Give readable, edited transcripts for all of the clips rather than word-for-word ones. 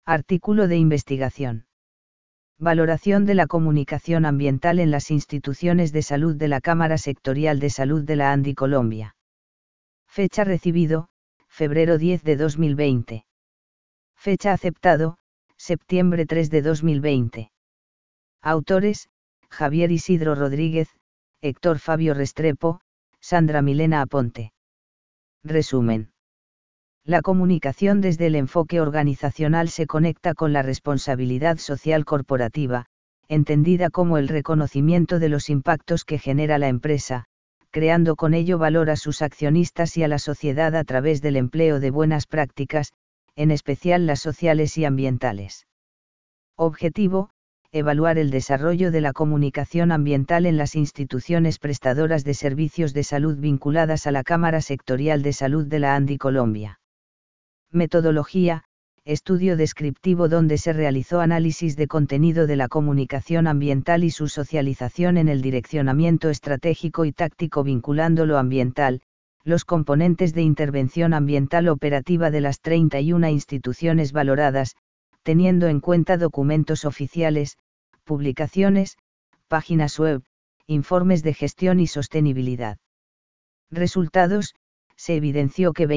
Artículo de investigación. Valoración de la comunicación ambiental en las instituciones de salud de la Cámara Sectorial de Salud de la ANDI Colombia. Fecha recibido, febrero 10 de 2020. Fecha aceptado, septiembre 3 de 2020. Autores, Javier Isidro Rodríguez, Héctor Fabio Restrepo, Sandra Milena Aponte. Resumen. La comunicación desde el enfoque organizacional se conecta con la responsabilidad social corporativa, entendida como el reconocimiento de los impactos que genera la empresa, creando con ello valor a sus accionistas y a la sociedad a través del empleo de buenas prácticas, en especial las sociales y ambientales. Objetivo: evaluar el desarrollo de la comunicación ambiental en las instituciones prestadoras de servicios de salud vinculadas a la Cámara Sectorial de Salud de la ANDI Colombia. Metodología: estudio descriptivo donde se realizó análisis de contenido de la comunicación ambiental y su socialización en el direccionamiento estratégico y táctico vinculando lo ambiental, los componentes de intervención ambiental operativa de las 31 instituciones valoradas, teniendo en cuenta documentos oficiales, publicaciones, páginas web, informes de gestión y sostenibilidad. Resultados: se evidenció que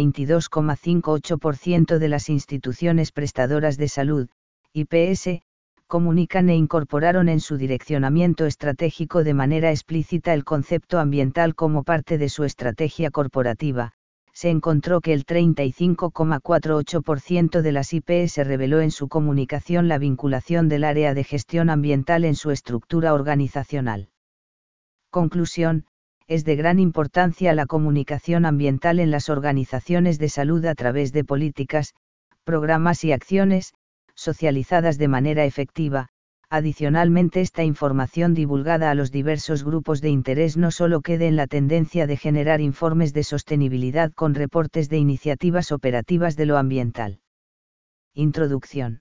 22,58% de las instituciones prestadoras de salud, IPS, comunican e incorporaron en su direccionamiento estratégico de manera explícita el concepto ambiental como parte de su estrategia corporativa. Se encontró que el 35,48% de las IPS reveló en su comunicación la vinculación del área de gestión ambiental en su estructura organizacional. Conclusión: es de gran importancia la comunicación ambiental en las organizaciones de salud a través de políticas, programas y acciones, socializadas de manera efectiva. Adicionalmente, esta información divulgada a los diversos grupos de interés no solo quede en la tendencia de generar informes de sostenibilidad con reportes de iniciativas operativas de lo ambiental. Introducción.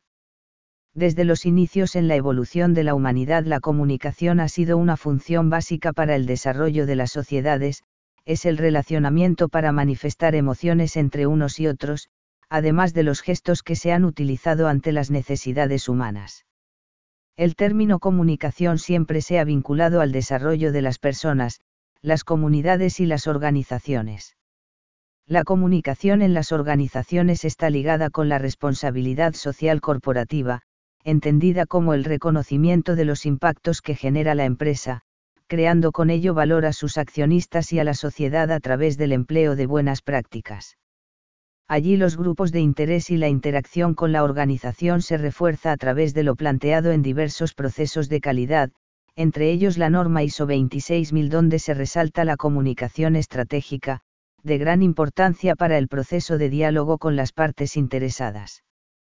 Desde los inicios en la evolución de la humanidad, la comunicación ha sido una función básica para el desarrollo de las sociedades, es el relacionamiento para manifestar emociones entre unos y otros, además de los gestos que se han utilizado ante las necesidades humanas. El término comunicación siempre se ha vinculado al desarrollo de las personas, las comunidades y las organizaciones. La comunicación en las organizaciones está ligada con la responsabilidad social corporativa, entendida como el reconocimiento de los impactos que genera la empresa, creando con ello valor a sus accionistas y a la sociedad a través del empleo de buenas prácticas. Allí los grupos de interés y la interacción con la organización se refuerza a través de lo planteado en diversos procesos de calidad, entre ellos la norma ISO 26000 donde se resalta la comunicación estratégica, de gran importancia para el proceso de diálogo con las partes interesadas.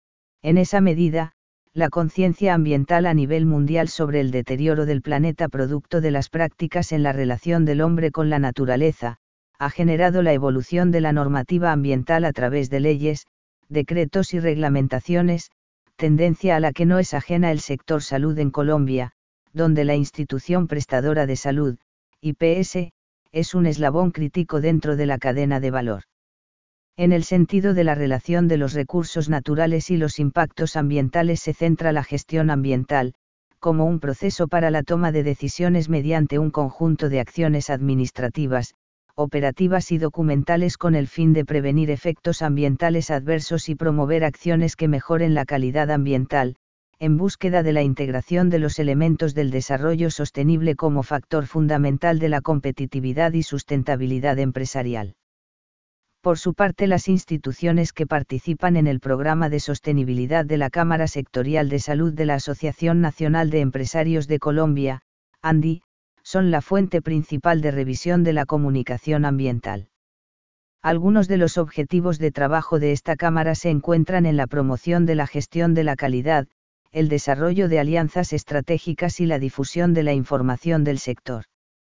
En esa medida, la conciencia ambiental a nivel mundial sobre el deterioro del planeta producto de las prácticas en la relación del hombre con la naturaleza, ha generado la evolución de la normativa ambiental a través de leyes, decretos y reglamentaciones, tendencia a la que no es ajena el sector salud en Colombia, donde la institución prestadora de salud, IPS, es un eslabón crítico dentro de la cadena de valor. En el sentido de la relación de los recursos naturales y los impactos ambientales se centra la gestión ambiental, como un proceso para la toma de decisiones mediante un conjunto de acciones administrativas, operativas y documentales con el fin de prevenir efectos ambientales adversos y promover acciones que mejoren la calidad ambiental, en búsqueda de la integración de los elementos del desarrollo sostenible como factor fundamental de la competitividad y sustentabilidad empresarial. Por su parte, las instituciones que participan en el programa de sostenibilidad de la Cámara Sectorial de Salud de la Asociación Nacional de Empresarios de Colombia, ANDI, son la fuente principal de revisión de la comunicación ambiental. Algunos de los objetivos de trabajo de esta Cámara se encuentran en la promoción de la gestión de la calidad, el desarrollo de alianzas estratégicas y la difusión de la información del sector.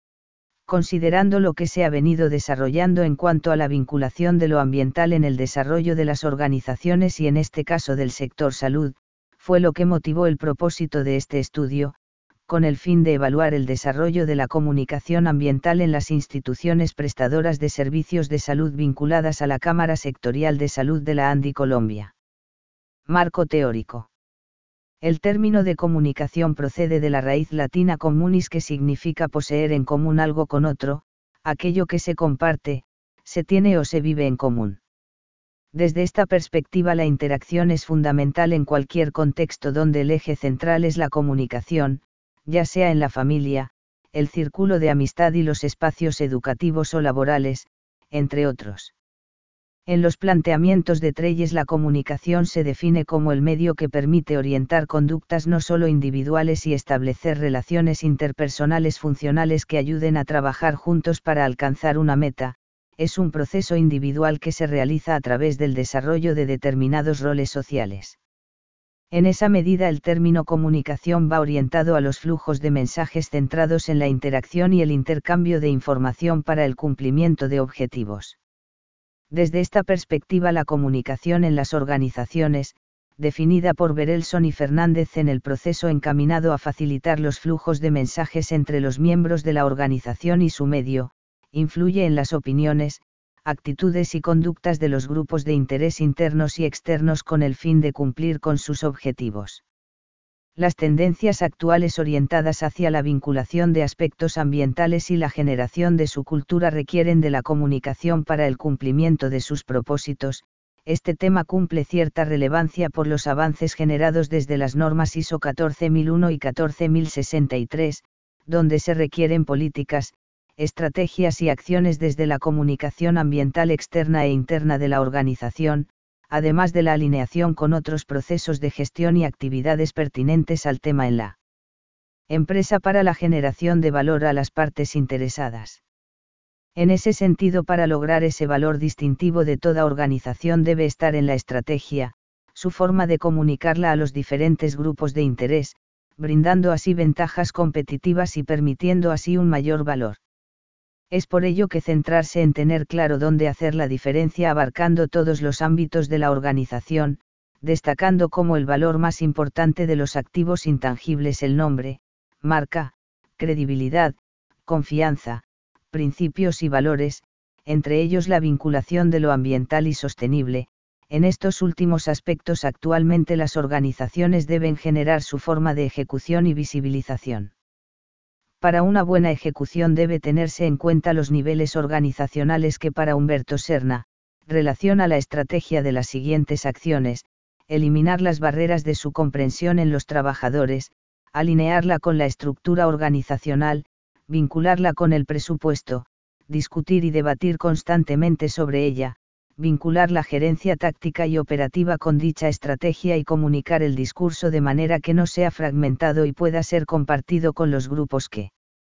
Considerando lo que se ha venido desarrollando en cuanto a la vinculación de lo ambiental en el desarrollo de las organizaciones y en este caso del sector salud, fue lo que motivó el propósito de este estudio, con el fin de evaluar el desarrollo de la comunicación ambiental en las instituciones prestadoras de servicios de salud vinculadas a la Cámara Sectorial de Salud de la ANDI Colombia. Marco teórico. El término de comunicación procede de la raíz latina communis, que significa poseer en común algo con otro, aquello que se comparte, se tiene o se vive en común. Desde esta perspectiva, la interacción es fundamental en cualquier contexto donde el eje central es la comunicación, ya sea en la familia, el círculo de amistad y los espacios educativos o laborales, entre otros. En los planteamientos de Trelles, la comunicación se define como el medio que permite orientar conductas no solo individuales y establecer relaciones interpersonales funcionales que ayuden a trabajar juntos para alcanzar una meta. Es un proceso individual que se realiza a través del desarrollo de determinados roles sociales. En esa medida, el término comunicación va orientado a los flujos de mensajes centrados en la interacción y el intercambio de información para el cumplimiento de objetivos. Desde esta perspectiva, la comunicación en las organizaciones, definida por Berelson y Fernández en el proceso encaminado a facilitar los flujos de mensajes entre los miembros de la organización y su medio, influye en las opiniones, actitudes y conductas de los grupos de interés internos y externos con el fin de cumplir con sus objetivos. Las tendencias actuales orientadas hacia la vinculación de aspectos ambientales y la generación de su cultura requieren de la comunicación para el cumplimiento de sus propósitos. Este tema cumple cierta relevancia por los avances generados desde las normas ISO 14001 y 14063, donde se requieren políticas, estrategias y acciones desde la comunicación ambiental externa e interna de la organización, además de la alineación con otros procesos de gestión y actividades pertinentes al tema en la empresa para la generación de valor a las partes interesadas. En ese sentido, para lograr ese valor distintivo de toda organización debe estar en la estrategia, su forma de comunicarla a los diferentes grupos de interés, brindando así ventajas competitivas y permitiendo así un mayor valor. Es por ello que centrarse en tener claro dónde hacer la diferencia abarcando todos los ámbitos de la organización, destacando como el valor más importante de los activos intangibles el nombre, marca, credibilidad, confianza, principios y valores, entre ellos la vinculación de lo ambiental y sostenible. En estos últimos aspectos actualmente las organizaciones deben generar su forma de ejecución y visibilización. Para una buena ejecución debe tenerse en cuenta los niveles organizacionales que para Humberto Serna, relaciona la estrategia de las siguientes acciones: eliminar las barreras de su comprensión en los trabajadores, alinearla con la estructura organizacional, vincularla con el presupuesto, discutir y debatir constantemente sobre ella, vincular la gerencia táctica y operativa con dicha estrategia y comunicar el discurso de manera que no sea fragmentado y pueda ser compartido con los grupos que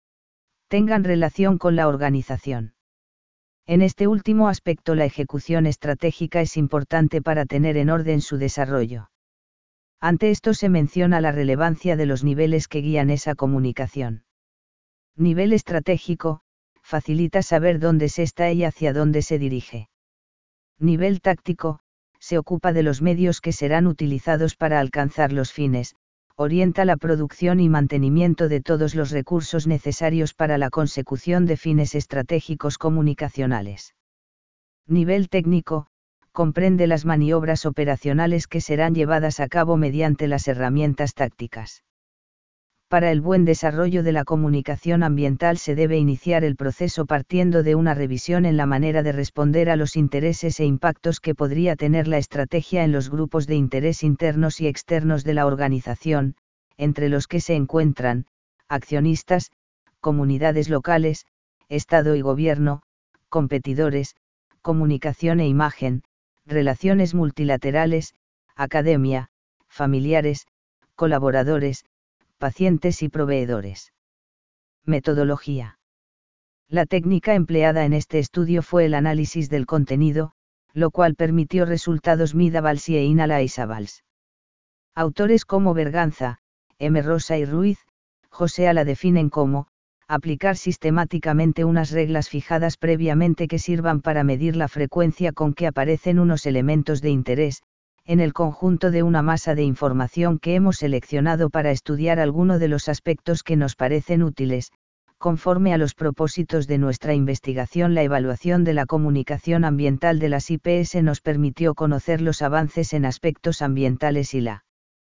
tengan relación con la organización. En este último aspecto, la ejecución estratégica es importante para tener en orden su desarrollo. Ante esto se menciona la relevancia de los niveles que guían esa comunicación. Nivel estratégico: facilita saber dónde se está y hacia dónde se dirige. Nivel táctico: se ocupa de los medios que serán utilizados para alcanzar los fines, orienta la producción y mantenimiento de todos los recursos necesarios para la consecución de fines estratégicos comunicacionales. Nivel técnico: comprende las maniobras operacionales que serán llevadas a cabo mediante las herramientas tácticas. Para el buen desarrollo de la comunicación ambiental se debe iniciar el proceso partiendo de una revisión en la manera de responder a los intereses e impactos que podría tener la estrategia en los grupos de interés internos y externos de la organización, entre los que se encuentran accionistas, comunidades locales, Estado y gobierno, competidores, comunicación e imagen, relaciones multilaterales, academia, familiares, colaboradores, pacientes y proveedores. Metodología. La técnica empleada en este estudio fue el análisis del contenido, lo cual permitió resultados Midavals e Inalaisabals. Autores como Berganza, M. Rosa y Ruiz, José la definen como aplicar sistemáticamente unas reglas fijadas previamente que sirvan para medir la frecuencia con que aparecen unos elementos de interés, en el conjunto de una masa de información que hemos seleccionado para estudiar alguno de los aspectos que nos parecen útiles, Conforme a los propósitos de nuestra investigación, la evaluación de la comunicación ambiental de las IPS nos permitió conocer los avances en aspectos ambientales y la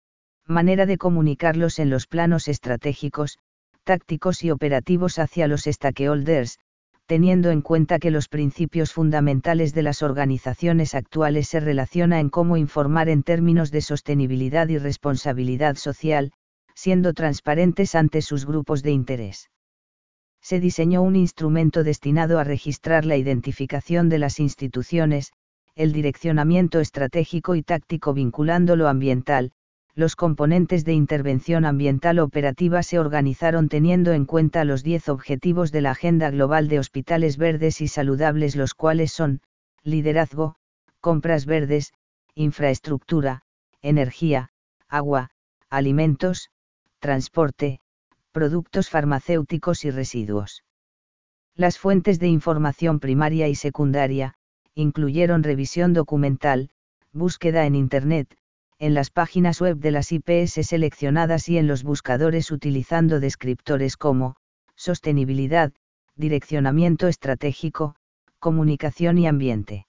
manera de comunicarlos en los planos estratégicos, tácticos y operativos hacia los stakeholders, teniendo en cuenta que los principios fundamentales de las organizaciones actuales se relacionan en cómo informar en términos de sostenibilidad y responsabilidad social, siendo transparentes ante sus grupos de interés. Se diseñó un instrumento destinado a registrar la identificación de las instituciones, el direccionamiento estratégico y táctico vinculando lo ambiental. Los componentes de intervención ambiental operativa se organizaron teniendo en cuenta los 10 objetivos de la Agenda Global de Hospitales Verdes y Saludables, los cuales son: liderazgo, compras verdes, infraestructura, energía, agua, alimentos, transporte, productos farmacéuticos y residuos. Las fuentes de información primaria y secundaria incluyeron revisión documental, búsqueda en Internet, en las páginas web de las IPS seleccionadas y en los buscadores utilizando descriptores como sostenibilidad, direccionamiento estratégico, comunicación y ambiente.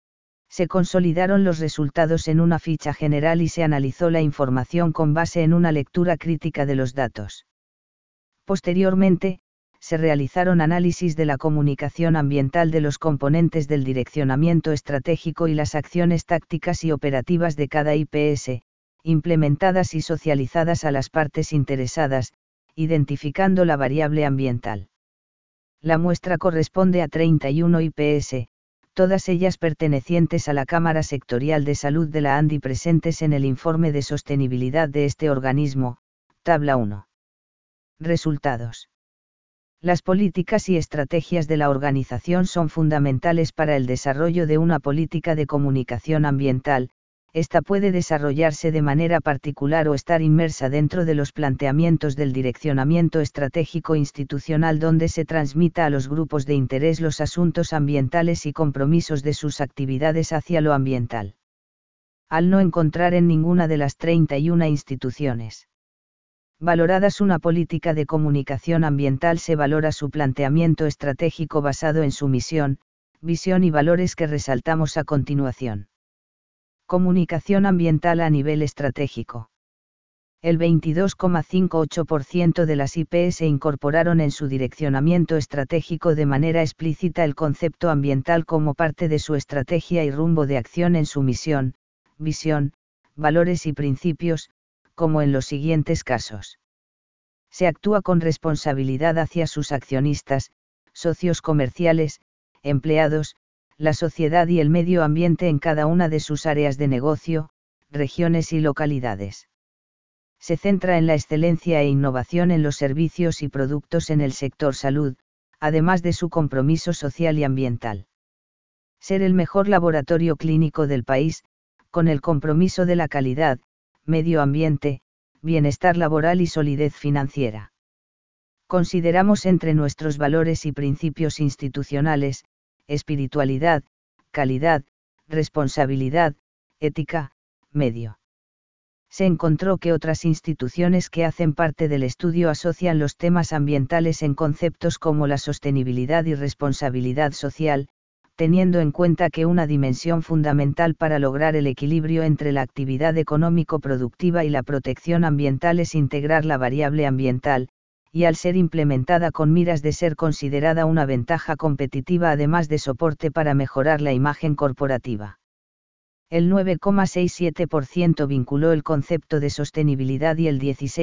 Se consolidaron los resultados en una ficha general y se analizó la información con base en una lectura crítica de los datos. Posteriormente, se realizaron análisis de la comunicación ambiental de los componentes del direccionamiento estratégico y las acciones tácticas y operativas de cada IPS, implementadas y socializadas a las partes interesadas, identificando la variable ambiental. La muestra corresponde a 31 IPS, todas ellas pertenecientes a la Cámara Sectorial de Salud de la ANDI presentes en el informe de sostenibilidad de este organismo, tabla 1. Resultados. Las políticas y estrategias de la organización son fundamentales para el desarrollo de una política de comunicación ambiental. Esta puede desarrollarse de manera particular o estar inmersa dentro de los planteamientos del direccionamiento estratégico institucional, donde se transmita a los grupos de interés los asuntos ambientales y compromisos de sus actividades hacia lo ambiental. Al no encontrar en ninguna de las 31 instituciones valoradas una política de comunicación ambiental, se valora su planteamiento estratégico basado en su misión, visión y valores que resaltamos a continuación. Comunicación ambiental a nivel estratégico. El 22,58% de las IPS incorporaron en su direccionamiento estratégico de manera explícita el concepto ambiental como parte de su estrategia y rumbo de acción en su misión, visión, valores y principios, como en los siguientes casos. Se actúa con responsabilidad hacia sus accionistas, socios comerciales, empleados, la sociedad y el medio ambiente en cada una de sus áreas de negocio, regiones y localidades. Se centra en la excelencia e innovación en los servicios y productos en el sector salud, además de su compromiso social y ambiental. Ser el mejor laboratorio clínico del país, con el compromiso de la calidad, medio ambiente, bienestar laboral y solidez financiera. Consideramos entre nuestros valores y principios institucionales: espiritualidad, calidad, responsabilidad, ética, medio. Se encontró que otras instituciones que hacen parte del estudio asocian los temas ambientales en conceptos como la sostenibilidad y responsabilidad social, teniendo en cuenta que una dimensión fundamental para lograr el equilibrio entre la actividad económico-productiva y la protección ambiental es integrar la variable ambiental, y al ser implementada con miras de ser considerada una ventaja competitiva además de soporte para mejorar la imagen corporativa. El 9,67% vinculó el concepto de sostenibilidad y el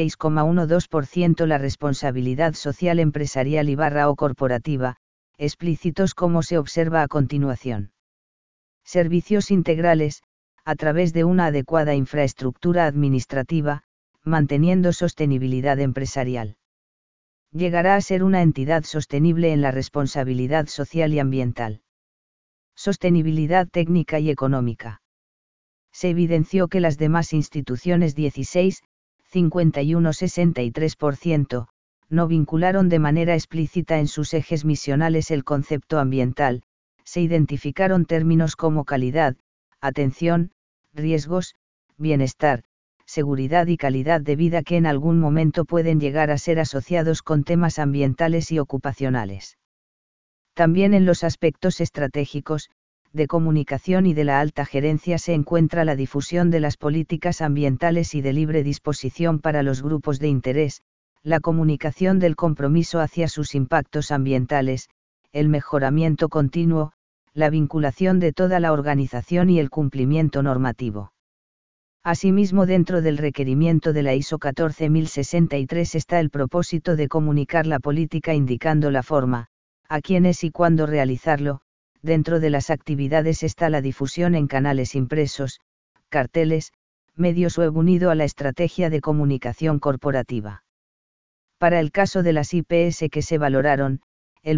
16,12% la responsabilidad social empresarial y/o corporativa, explícitos como se observa a continuación. Servicios integrales, a través de una adecuada infraestructura administrativa, manteniendo sostenibilidad empresarial. Llegará a ser una entidad sostenible en la responsabilidad social y ambiental. Sostenibilidad técnica y económica. Se evidenció que las demás instituciones 51,63%, no vincularon de manera explícita en sus ejes misionales el concepto ambiental. Se identificaron términos como calidad, atención, riesgos, bienestar, seguridad y calidad de vida que en algún momento pueden llegar a ser asociados con temas ambientales y ocupacionales. También en los aspectos estratégicos, de comunicación y de la alta gerencia se encuentra la difusión de las políticas ambientales y de libre disposición para los grupos de interés, la comunicación del compromiso hacia sus impactos ambientales, el mejoramiento continuo, la vinculación de toda la organización y el cumplimiento normativo. Asimismo, dentro del requerimiento de la ISO 14063 está el propósito de comunicar la política indicando la forma, a quiénes y cuándo realizarlo. Dentro de las actividades está la difusión en canales impresos, carteles, medios web unido a la estrategia de comunicación corporativa. Para el caso de las IPS que se valoraron, el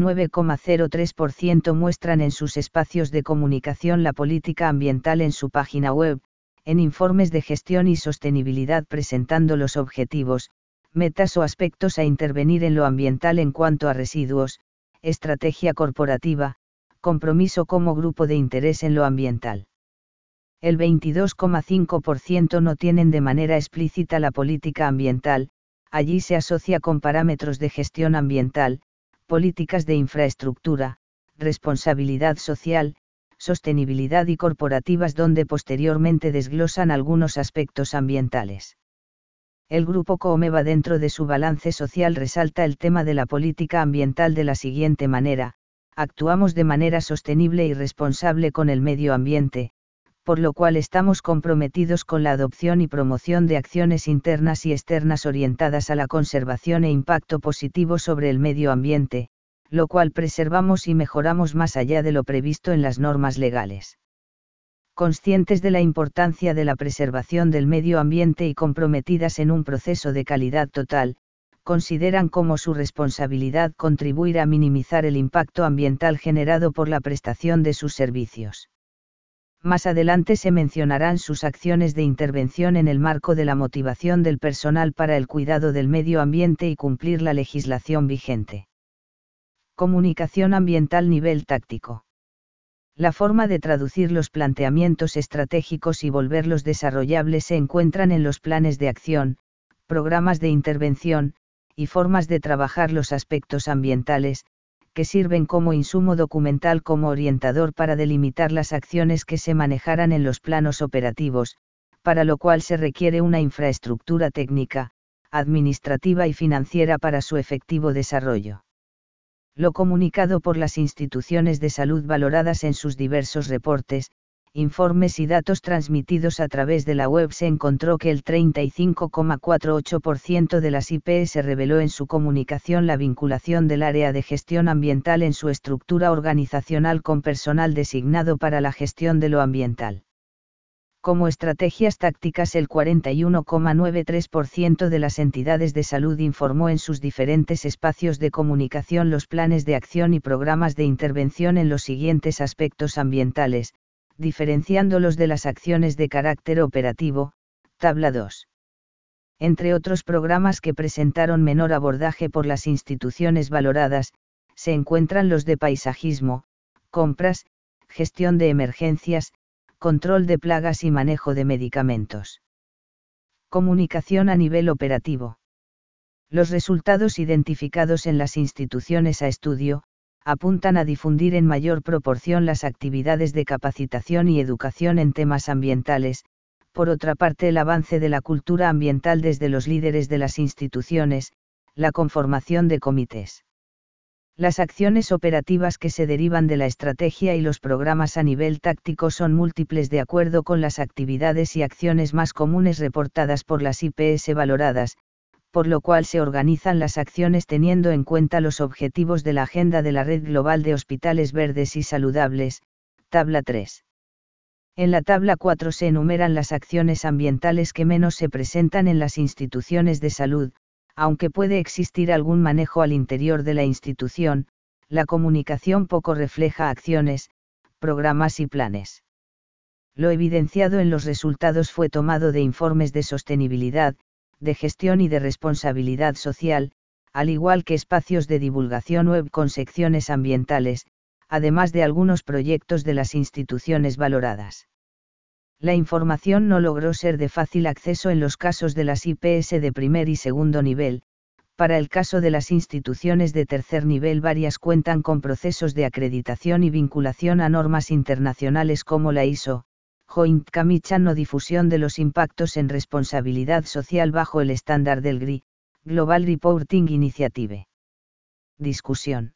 29,03% muestran en sus espacios de comunicación la política ambiental en su página web, en informes de gestión y sostenibilidad presentando los objetivos, metas o aspectos a intervenir en lo ambiental en cuanto a residuos, estrategia corporativa, compromiso como grupo de interés en lo ambiental. El 22,5% no tienen de manera explícita la política ambiental, allí se asocia con parámetros de gestión ambiental, políticas de infraestructura, responsabilidad social, sostenibilidad y corporativas donde posteriormente desglosan algunos aspectos ambientales. El grupo Comeva dentro de su balance social resalta el tema de la política ambiental de la siguiente manera: actuamos de manera sostenible y responsable con el medio ambiente, por lo cual estamos comprometidos con la adopción y promoción de acciones internas y externas orientadas a la conservación e impacto positivo sobre el medio ambiente, lo cual preservamos y mejoramos más allá de lo previsto en las normas legales. Conscientes de la importancia de la preservación del medio ambiente y comprometidas en un proceso de calidad total, consideran como su responsabilidad contribuir a minimizar el impacto ambiental generado por la prestación de sus servicios. Más adelante se mencionarán sus acciones de intervención en el marco de la motivación del personal para el cuidado del medio ambiente y cumplir la legislación vigente. Comunicación ambiental nivel táctico. La forma de traducir los planteamientos estratégicos y volverlos desarrollables se encuentran en los planes de acción, programas de intervención, y formas de trabajar los aspectos ambientales, que sirven como insumo documental como orientador para delimitar las acciones que se manejarán en los planos operativos, para lo cual se requiere una infraestructura técnica, administrativa y financiera para su efectivo desarrollo. Lo comunicado por las instituciones de salud valoradas en sus diversos reportes, informes y datos transmitidos a través de la web se encontró que el 35,48% de las IPS reveló en su comunicación la vinculación del área de gestión ambiental en su estructura organizacional con personal designado para la gestión de lo ambiental. Como estrategias tácticas, el 41,93% de las entidades de salud informó en sus diferentes espacios de comunicación los planes de acción y programas de intervención en los siguientes aspectos ambientales, diferenciándolos de las acciones de carácter operativo, tabla 2. Entre otros programas que presentaron menor abordaje por las instituciones valoradas, se encuentran los de paisajismo, compras, gestión de emergencias, control de plagas y manejo de medicamentos. Comunicación a nivel operativo. Los resultados identificados en las instituciones a estudio, apuntan a difundir en mayor proporción las actividades de capacitación y educación en temas ambientales. Por otra parte, el avance de la cultura ambiental desde los líderes de las instituciones, la conformación de comités. Las acciones operativas que se derivan de la estrategia y los programas a nivel táctico son múltiples de acuerdo con las actividades y acciones más comunes reportadas por las IPS valoradas, por lo cual se organizan las acciones teniendo en cuenta los objetivos de la Agenda de la Red Global de Hospitales Verdes y Saludables, tabla 3. En la tabla 4 se enumeran las acciones ambientales que menos se presentan en las instituciones de salud, aunque puede existir algún manejo al interior de la institución, la comunicación poco refleja acciones, programas y planes. Lo evidenciado en los resultados fue tomado de informes de sostenibilidad, de gestión y de responsabilidad social, al igual que espacios de divulgación web con secciones ambientales, además de algunos proyectos de las instituciones valoradas. La información no logró ser de fácil acceso en los casos de las IPS de primer y segundo nivel. Para el caso de las instituciones de tercer nivel, varias cuentan con procesos de acreditación y vinculación a normas internacionales como la ISO, Joint Commission o difusión de los impactos en responsabilidad social bajo el estándar del GRI, Global Reporting Initiative. Discusión.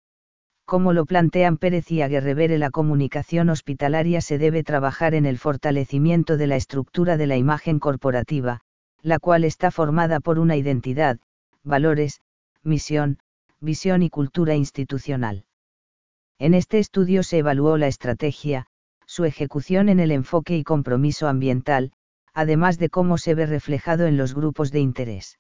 Como lo plantean Pérez y Aguerrevere, la comunicación hospitalaria se debe trabajar en el fortalecimiento de la estructura de la imagen corporativa, la cual está formada por una identidad, valores, misión, visión y cultura institucional. En este estudio se evaluó la estrategia, su ejecución en el enfoque y compromiso ambiental, además de cómo se ve reflejado en los grupos de interés.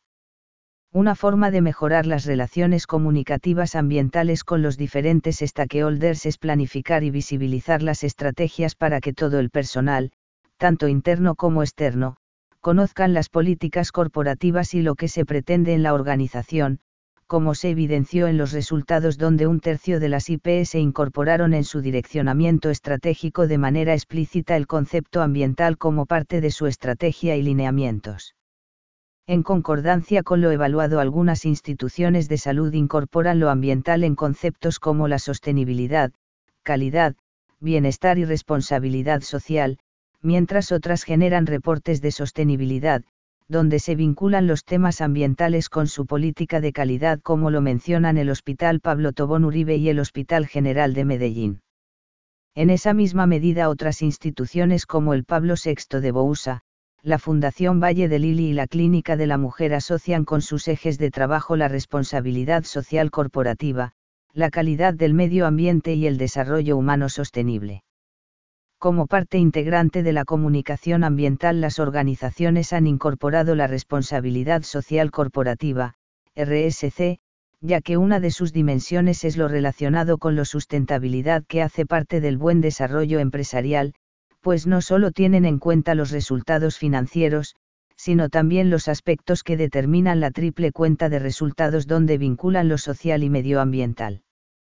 Una forma de mejorar las relaciones comunicativas ambientales con los diferentes stakeholders es planificar y visibilizar las estrategias para que todo el personal, tanto interno como externo, conozcan las políticas corporativas y lo que se pretende en la organización, como se evidenció en los resultados donde 1/3 de las IPS incorporaron en su direccionamiento estratégico de manera explícita el concepto ambiental como parte de su estrategia y lineamientos. En concordancia con lo evaluado, algunas instituciones de salud incorporan lo ambiental en conceptos como la sostenibilidad, calidad, bienestar y responsabilidad social, mientras otras generan reportes de sostenibilidad, donde se vinculan los temas ambientales con su política de calidad, como lo mencionan el Hospital Pablo Tobón Uribe y el Hospital General de Medellín. En esa misma medida, otras instituciones como el Pablo VI de Bousa, la Fundación Valle de Lili y la Clínica de la Mujer asocian con sus ejes de trabajo la responsabilidad social corporativa, la calidad del medio ambiente y el desarrollo humano sostenible. Como parte integrante de la comunicación ambiental, las organizaciones han incorporado la responsabilidad social corporativa, RSC, ya que una de sus dimensiones es lo relacionado con la sustentabilidad, que hace parte del buen desarrollo empresarial, pues no solo tienen en cuenta los resultados financieros, sino también los aspectos que determinan la triple cuenta de resultados, donde vinculan lo social y medioambiental.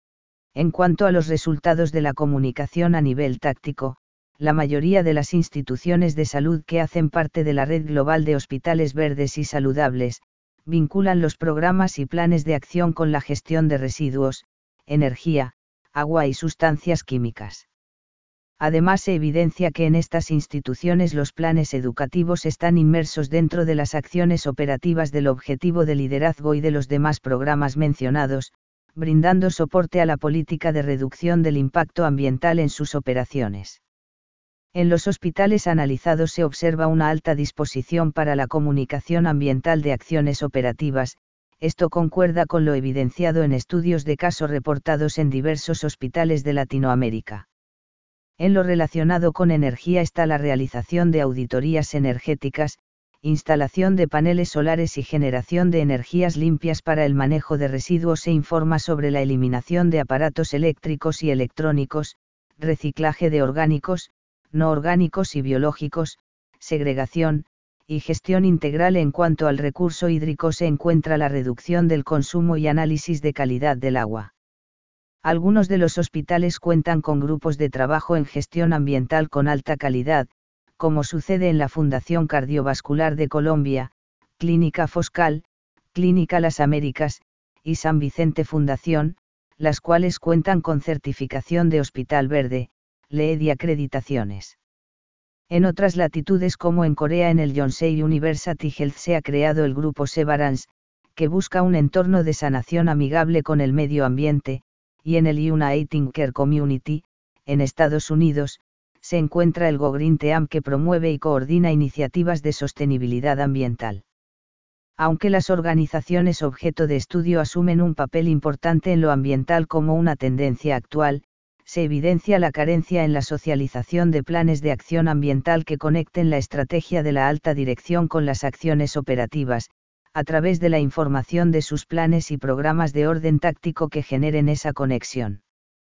En cuanto a los resultados de la comunicación a nivel táctico, la mayoría de las instituciones de salud que hacen parte de la red global de hospitales verdes y saludables, vinculan los programas y planes de acción con la gestión de residuos, energía, agua y sustancias químicas. Además, se evidencia que en estas instituciones los planes educativos están inmersos dentro de las acciones operativas del objetivo de liderazgo y de los demás programas mencionados, brindando soporte a la política de reducción del impacto ambiental en sus operaciones. En los hospitales analizados se observa una alta disposición para la comunicación ambiental de acciones operativas. Esto concuerda con lo evidenciado en estudios de caso reportados en diversos hospitales de Latinoamérica. En lo relacionado con energía está la realización de auditorías energéticas, instalación de paneles solares y generación de energías limpias para el manejo de residuos. Se informa sobre la eliminación de aparatos eléctricos y electrónicos, reciclaje de orgánicos, no orgánicos y biológicos, segregación, y gestión integral. En cuanto al recurso hídrico, se encuentra la reducción del consumo y análisis de calidad del agua. Algunos de los hospitales cuentan con grupos de trabajo en gestión ambiental con alta calidad, como sucede en la Fundación Cardiovascular de Colombia, Clínica Foscal, Clínica Las Américas, y San Vicente Fundación, las cuales cuentan con certificación de Hospital Verde, LED y acreditaciones. En otras latitudes, como en Corea, en el Yonsei University Health se ha creado el grupo Severance, que busca un entorno de sanación amigable con el medio ambiente, y en el Uniting Care Community, en Estados Unidos, se encuentra el Go Green Team, que promueve y coordina iniciativas de sostenibilidad ambiental. Aunque las organizaciones objeto de estudio asumen un papel importante en lo ambiental como una tendencia actual, se evidencia la carencia en la socialización de planes de acción ambiental que conecten la estrategia de la alta dirección con las acciones operativas, a través de la información de sus planes y programas de orden táctico que generen esa conexión.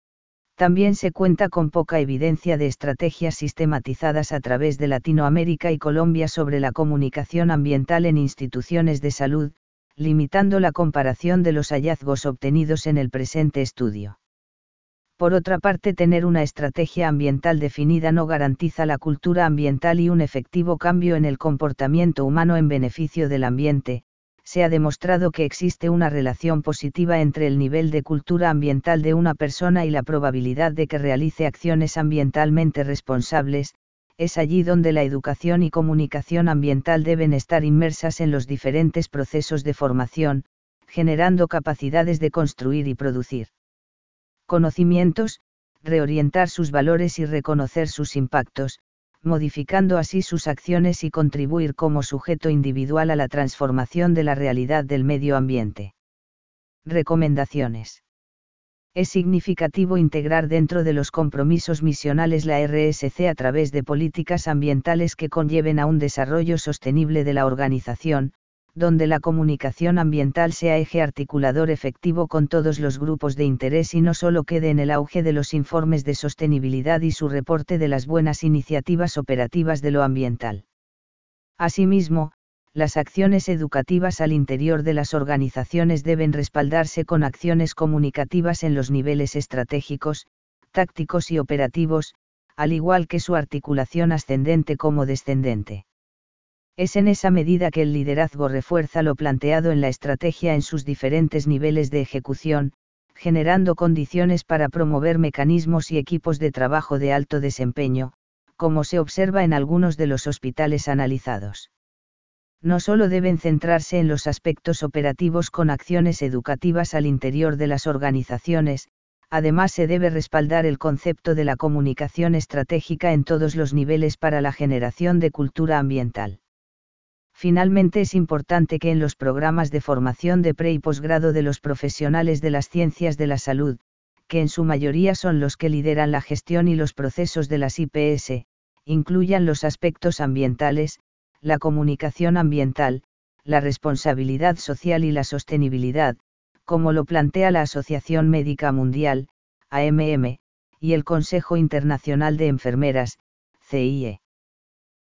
También se cuenta con poca evidencia de estrategias sistematizadas a través de Latinoamérica y Colombia sobre la comunicación ambiental en instituciones de salud, limitando la comparación de los hallazgos obtenidos en el presente estudio. Por otra parte, tener una estrategia ambiental definida no garantiza la cultura ambiental y un efectivo cambio en el comportamiento humano en beneficio del ambiente. Se ha demostrado que existe una relación positiva entre el nivel de cultura ambiental de una persona y la probabilidad de que realice acciones ambientalmente responsables. Es allí donde la educación y comunicación ambiental deben estar inmersas en los diferentes procesos de formación, generando capacidades de construir y producir conocimientos, reorientar sus valores y reconocer sus impactos, modificando así sus acciones y contribuir como sujeto individual a la transformación de la realidad del medio ambiente. Recomendaciones. Es significativo integrar dentro de los compromisos misionales la RSC a través de políticas ambientales que conlleven a un desarrollo sostenible de la organización, donde la comunicación ambiental sea eje articulador efectivo con todos los grupos de interés y no solo quede en el auge de los informes de sostenibilidad y su reporte de las buenas iniciativas operativas de lo ambiental. Asimismo, las acciones educativas al interior de las organizaciones deben respaldarse con acciones comunicativas en los niveles estratégicos, tácticos y operativos, al igual que su articulación ascendente como descendente. Es en esa medida que el liderazgo refuerza lo planteado en la estrategia en sus diferentes niveles de ejecución, generando condiciones para promover mecanismos y equipos de trabajo de alto desempeño, como se observa en algunos de los hospitales analizados. No solo deben centrarse en los aspectos operativos con acciones educativas al interior de las organizaciones, además se debe respaldar el concepto de la comunicación estratégica en todos los niveles para la generación de cultura ambiental. Finalmente, es importante que en los programas de formación de pre y posgrado de los profesionales de las ciencias de la salud, que en su mayoría son los que lideran la gestión y los procesos de las IPS, incluyan los aspectos ambientales, la comunicación ambiental, la responsabilidad social y la sostenibilidad, como lo plantea la Asociación Médica Mundial, AMM, y el Consejo Internacional de Enfermeras, CIE.